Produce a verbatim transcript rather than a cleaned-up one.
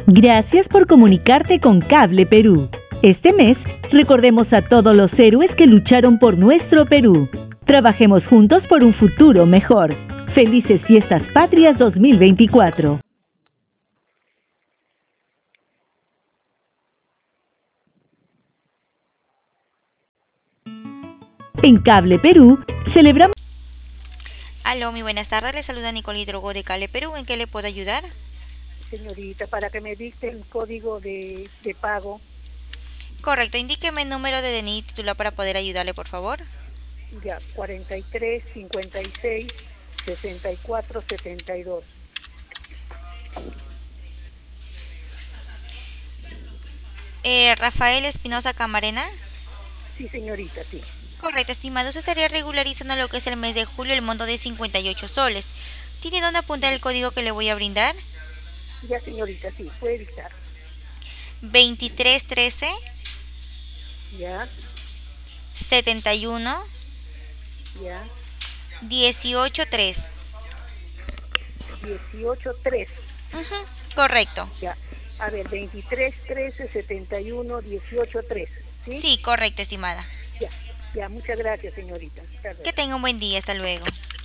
Gracias por comunicarte con Cable Perú. Este mes, recordemos a todos los héroes que lucharon por nuestro Perú. Trabajemos juntos por un futuro mejor. Felices Fiestas Patrias dos mil veinticuatro. En Cable Perú, celebramos... Aló, muy buenas tardes. Le saluda Nicole Hidrogo de Cable Perú. ¿En qué le puedo ayudar? Señorita, para que me dicte el código de, de pago. Correcto. Indíqueme el número de D N I titular para poder ayudarle, por favor. Ya, cuarenta y tres, cincuenta y seis, sesenta y cuatro, setenta y dos. Eh, Rafael Espinosa Camarena. Sí, señorita, sí. Correcto, estimado. Usted estaría regularizando lo que es el mes de julio el monto de cincuenta y ocho soles. ¿Tiene dónde apuntar el código que le voy a brindar? Ya, señorita, sí, puede dictar. veintitrés trece, Ya, setenta y uno, ya, dieciocho tres. dieciocho, tres. Ujú, correcto. Ya, a ver, veintitrés, trece, setenta y uno, dieciocho, tres. ¿Sí? Sí, correcto, estimada. Ya, ya, muchas gracias, señorita. Que tenga un buen día. Hasta luego.